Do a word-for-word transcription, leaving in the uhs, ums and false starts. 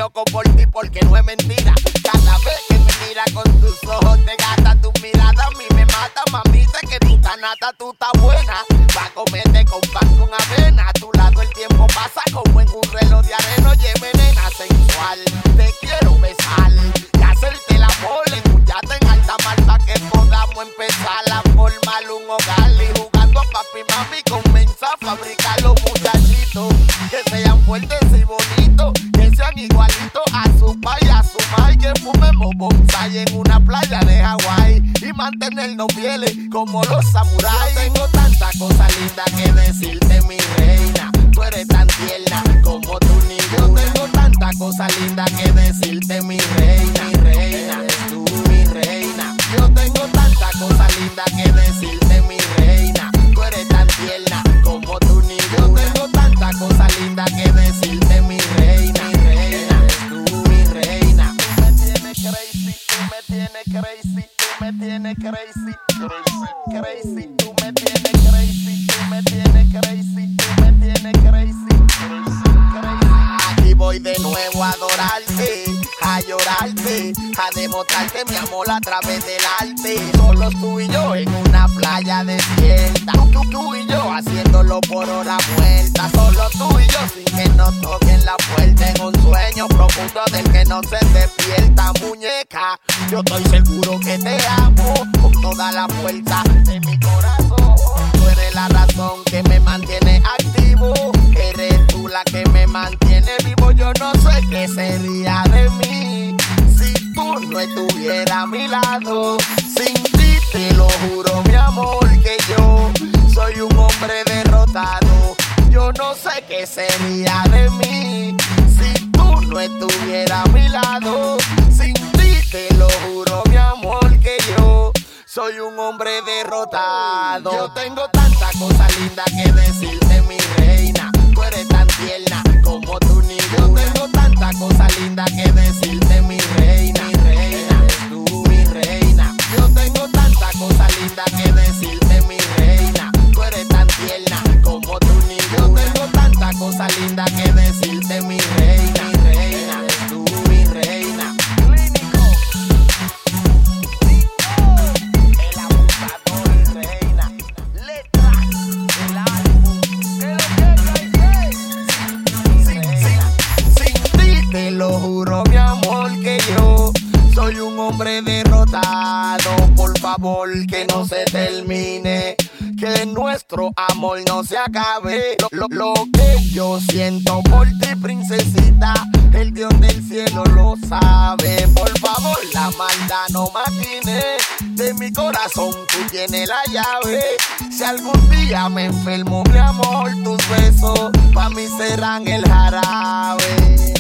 loco por ti porque no es mentira. Cada vez que me mira con tus ojos te gasta tu mirada. A mí me mata, mamita, que tú estás nata, tú estás buena. Pa' comerte con pan con avena. A tu lado el tiempo pasa como en un reloj de arena. Oye, nena sensual, te quiero besar y hacerte el amor en un yate en alta mar pa' que podamos empezar a formar un hogar y jugando a papi y mami comenzar a fabricar los muchachitos que sean fuertes y bonitos, que sean igualitos a su pai y a su mai, que fumemos bonsai en una playa de Hawái y mantenernos fieles como los samuráis. Yo tengo tanta cosa linda que decirte, mi reina, tú eres tan tierna como tú ni yo. Tengo tanta cosa linda que decirte, mi reina, mi reina, eres tú mi reina. Yo tengo tanta cosa linda que decirte, mi reina, tú eres tan tierna como tú ni yo. Tengo tanta cosa linda que decirte, mi reina, mi reina, eres tú mi reina. Tú me tienes crazy, tú me tienes crazy, tú me tienes crazy, crazy, crazy. Tú me tienes crazy, tú me tienes crazy, tú me tienes crazy, crazy, crazy. Aquí voy de nuevo a adorarte, a llorarte, a demostrarte mi amor a través del arte. Solo tú y yo en una playa desierta, tú, tú, tú y yo haciéndolo por hora muerta. Solo tú y yo sin que nos toquen la puerta, en un sueño profundo del que no se despierta. Muñeca, yo estoy seguro que te amo con toda la fuerza de mi corazón. Tú eres la razón que me mantiene activo, eres tú la que me mantiene vivo. Yo no sé qué sería de mí si tú no estuvieras a mi lado. Sin ti te lo juro, mi amor, que yo soy un hombre derrotado. Yo no sé qué sería de mí si tú no estuvieras a mi lado. Sin ti te lo juro, mi amor, que yo soy un hombre derrotado. Yo tengo tanta cosa linda que decirte, mi reina, tú eres tan tierna como tú ni yo. Tengo tanta cosa linda que decirte, mi reina, mi reina, eres tú mi reina. Yo tengo tanta cosa linda que decirte, mi reina, tú eres tan tierna como tú ni yo. Tengo tanta cosa linda que decirte, mi reina, mi reina, eres tú mi reina. Clínico, el abusador y reina. Letras del álbum, que lo que hay sin, sin, sin ti te lo juro, mi amor, que yo soy un hombre derrotado. Por favor, que no se termine, que nuestro amor no se acabe. Lo, lo, lo que yo siento por ti, princesita, el Dios del cielo lo sabe. Por favor, la maldad no maquine, de mi corazón tú tienes la llave. Si algún día me enfermo, mi amor, tus besos pa' mí serán el jarabe.